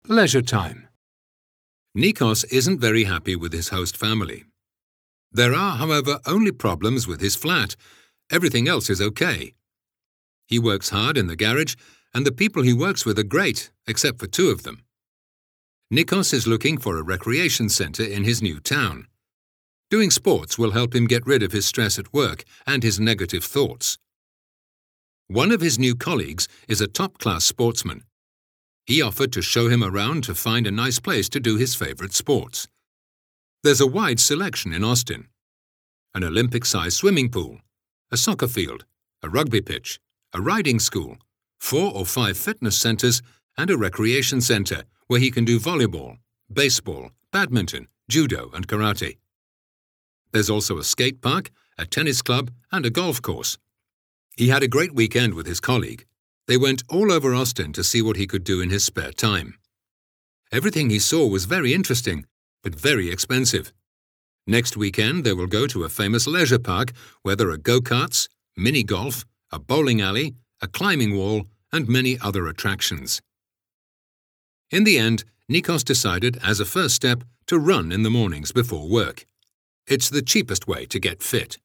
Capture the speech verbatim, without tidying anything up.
Leisure time. Nikos isn't very happy with his host family. There are, however, only problems with his flat. Everything else is okay. He works hard in the garage, and the people he works with are great, except for two of them. Nikos is looking for a recreation centre in his new town. Doing sports will help him get rid of his stress at work and his negative thoughts. One of his new colleagues is a top-class sportsman. He offered to show him around to find a nice place to do his favourite sports. There's a wide selection in Austin. An Olympic-sized swimming pool, a soccer field, a rugby pitch, a riding school, four or five fitness centres, and a recreation centre where he can do volleyball, baseball, badminton, judo and karate. There's also a skate park, a tennis club and a golf course. He had a great weekend with his colleague. They went all over Austin to see what he could do in his spare time. Everything he saw was very interesting, but very expensive. Next weekend they will go to a famous leisure park where there are go-karts, mini-golf, a bowling alley, a climbing wall, and many other attractions. In the end, Nikos decided, as a first step, to run in the mornings before work. It's the cheapest way to get fit.